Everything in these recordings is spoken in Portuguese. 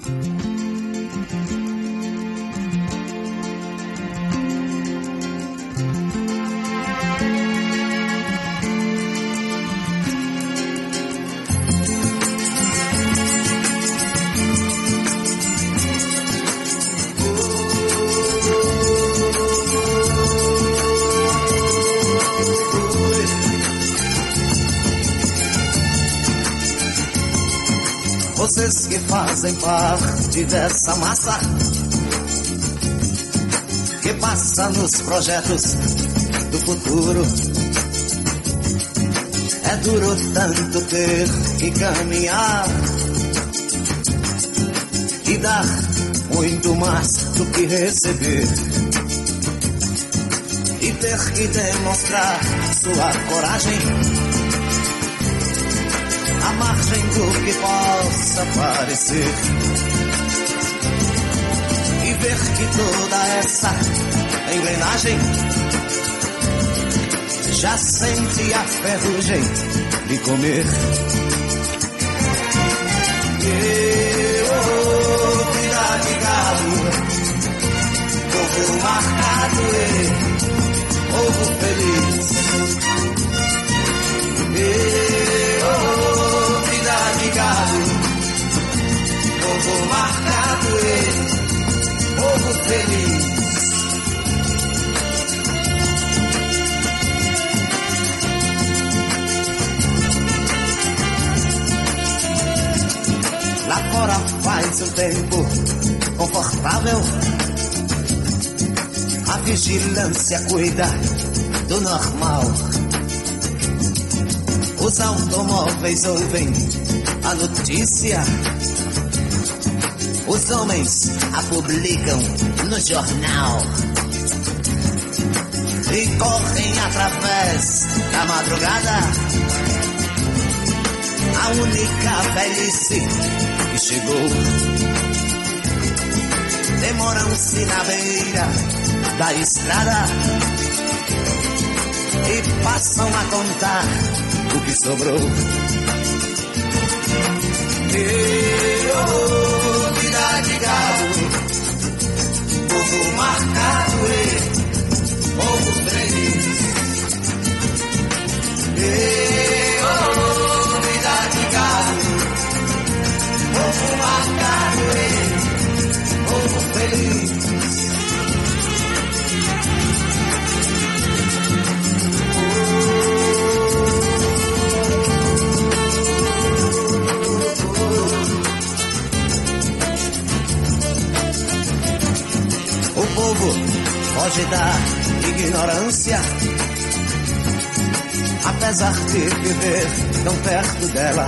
Vocês que fazem parte dessa massa que passa nos projetos do futuro. É duro tanto ter que caminhar e dar muito mais do que receber, e ter que demonstrar sua coragem à margem do que possa parecer, e ver que toda essa engrenagem já sente a ferrugem de comer. Vida de galo, povo marcado e povo feliz. Vida de galo, povo marcado e povo feliz. Lá fora faz um tempo confortável, a vigilância cuida do normal. Os automóveis ouvem a notícia, os homens a publicam no jornal e correm através da madrugada. A única velhice que chegou, demoram-se na beira da estrada e passam a contar o que sobrou. Vida de galo, povo marcado e povo feliz. Vida de galo, povo marcado e povo feliz. O povo foge da ignorância, apesar de viver tão perto dela,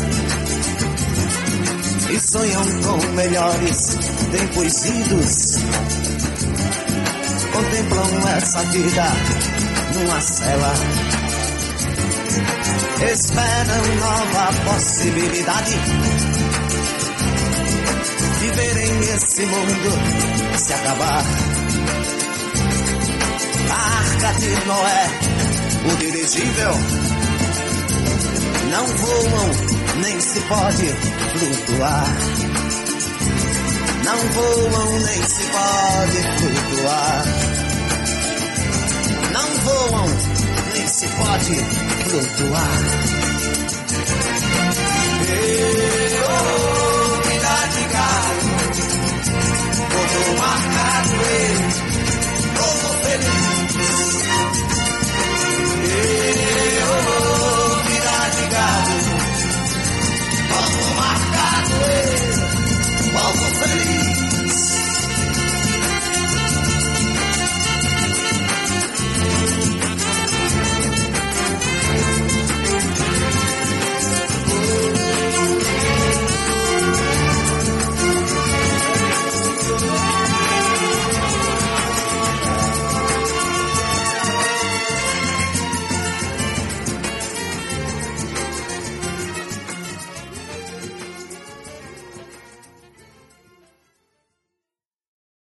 e sonham com melhores tempos idos. Contemplam essa vida numa cela, esperam nova possibilidade de verem esse mundo se acabar. A arca de Noé, o dirigível, não voam, nem se pode flutuar. Não voam, nem se pode flutuar. Não voam, nem se pode flutuar.